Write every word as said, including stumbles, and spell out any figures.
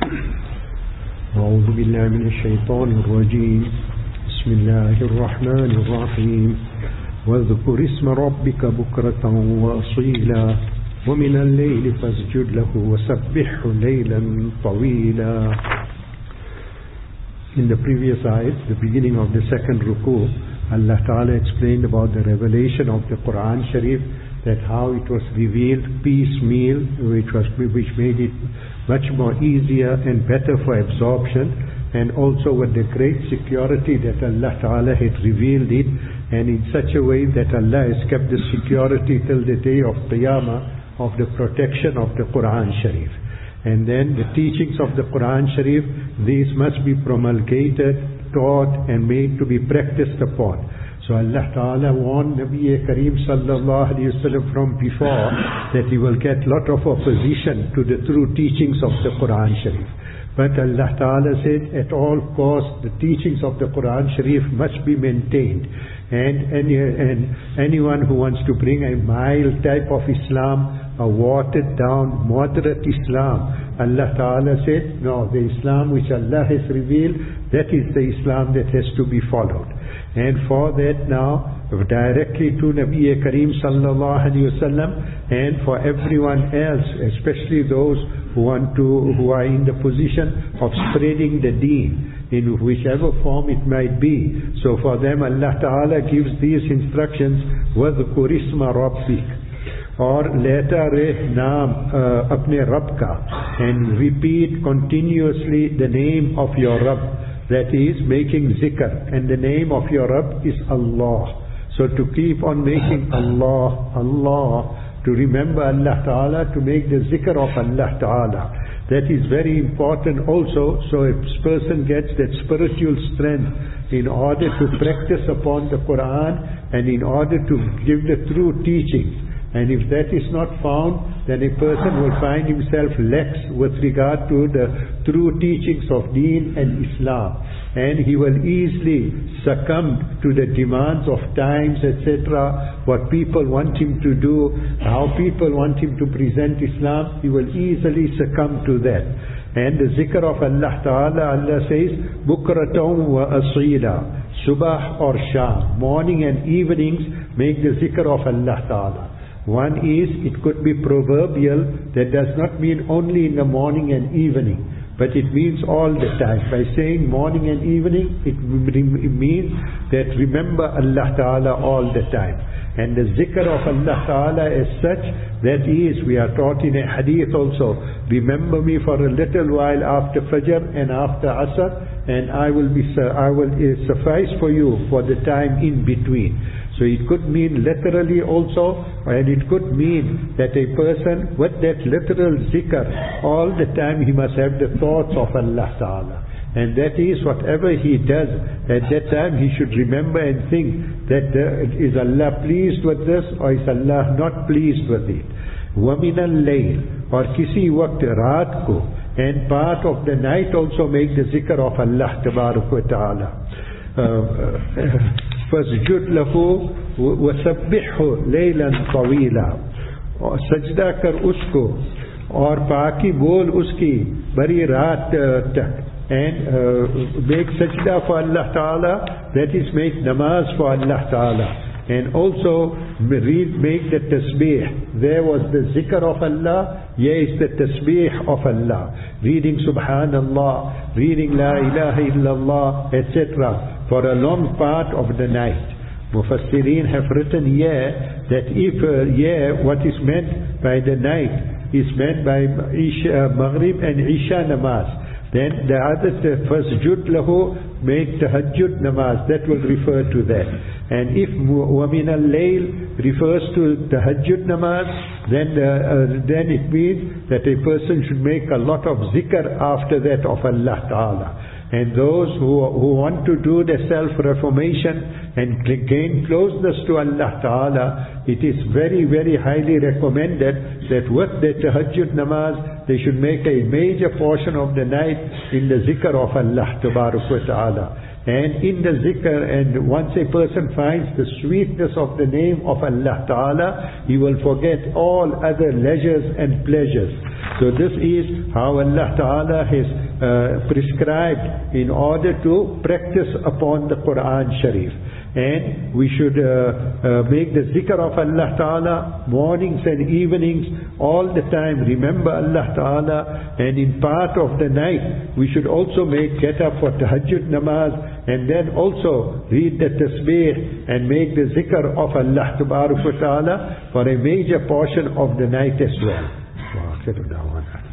أعوذ بالله من الشيطان الرجيم. بسم الله الرحمن الرحيم. واذكر اسم ربك بكرة وأصيلا ومن الليل فاسجد له وسبحه ليلا طويلا. In the previous ayat, the beginning of the second ruku, Allah Ta'ala explained about the revelation of the Quran Sharif, that how it was revealed piecemeal, which was which made it much more easier and better for absorption, and also with the great security that Allah Ta'ala had revealed it, and in such a way that Allah has kept the security till the day of Qiyamah of the protection of the Quran Sharif. And then the teachings of the Quran Sharif, these must be promulgated, taught and made to be practiced upon. So Allah Ta'ala warned Nabi Kareem Sallallahu Alaihi Wasallam from before that he will get lot of opposition to the true teachings of the Quran Sharif. But Allah Ta'ala said at all costs the teachings of the Quran Sharif must be maintained. And, any, and anyone who wants to bring a mild type of Islam, a watered down, moderate Islam, Allah Ta'ala said, no, the Islam which Allah has revealed, that is the Islam that has to be followed. And for that now, directly to Nabi Kareem Sallallahu Alaihi Wasallam, and for everyone else, especially those who want to, who are in the position of spreading the deen, in whichever form it might be. So for them Allah Ta'ala gives these instructions, وَذْكُرِ اسْمَ رَبِّكَ, or leta reh naam apne Rabb ka, and repeat continuously the name of your Rabb. That is making zikr, and the name of your Rabb is Allah. So to keep on making Allah, Allah, to remember Allah Ta'ala, to make the zikr of Allah Ta'ala. That is very important also, so a person gets that spiritual strength in order to practice upon the Quran and in order to give the true teaching. And if that is not found, then a person will find himself lax with regard to the true teachings of Deen and Islam. And he will easily succumb to the demands of times, et cetera, what people want him to do, how people want him to present Islam, he will easily succumb to that. And the zikr of Allah Ta'ala, Allah says, Bukratum wa asila, Subah or Sham, morning and evenings, make the zikr of Allah Ta'ala. One is, it could be proverbial, that does not mean only in the morning and evening, but it means all the time. By saying morning and evening, it means that remember Allah Ta'ala all the time. And the zikr of Allah Ta'ala is such, that is, we are taught in a hadith also, remember me for a little while after Fajr and after Asr, and I will be, I will suffice for you for the time in between. So it could mean literally also, and it could mean that a person with that literal zikr, all the time he must have the thoughts of Allah Ta'ala. And that is, whatever he does, at that time he should remember and think that uh, is Allah pleased with this or is Allah not pleased with it. وَمِنَ اللَّيْلِ, or kisi waqt raat ko, and part of the night also make the zikr of Allah Ta'ala. فَاسْجُدْ لَهُ وَسَبِّحْهُ لَيْلًا طَوِيلًا, और सजदा कर उसको और पाकी बोल उसकी बड़ी रात तक. And uh, make sajda for Allah Ta'ala, that is make namaz for Allah Ta'ala. And also read, make the tasbih. There was the zikr of Allah, here is the tasbih of Allah. Reading Subhanallah, reading La ilaha illallah, et cetera for a long part of the night. Mufassirin have written here that if uh, here what is meant by the night is meant by Isha, Maghrib and Isha namaz. Then the other first Jud lahu, make tahajjud namaz, that will refer to that. And if وَمِنَ اللَّيْلِ refers to tahajjud namaz, then uh, uh, then it means that a person should make a lot of zikr after that of Allah Ta'ala. And those who, who want to do the self-reformation and gain closeness to Allah Ta'ala, it is very, very highly recommended that with the tahajjud namaz, they should make a major portion of the night in the zikr of Allah Ta'ala. And in the zikr, and once a person finds the sweetness of the name of Allah Ta'ala, he will forget all other leisures and pleasures. So this is how Allah Ta'ala has uh, prescribed in order to practice upon the Quran Sharif. And we should uh, uh, make the zikr of Allah Ta'ala mornings and evenings all the time. Remember Allah Ta'ala, and in part of the night we should also make get up for tahajjud namaz, and then also read the tasbih and make the zikr of Allah Ta'ala for a major portion of the night as well.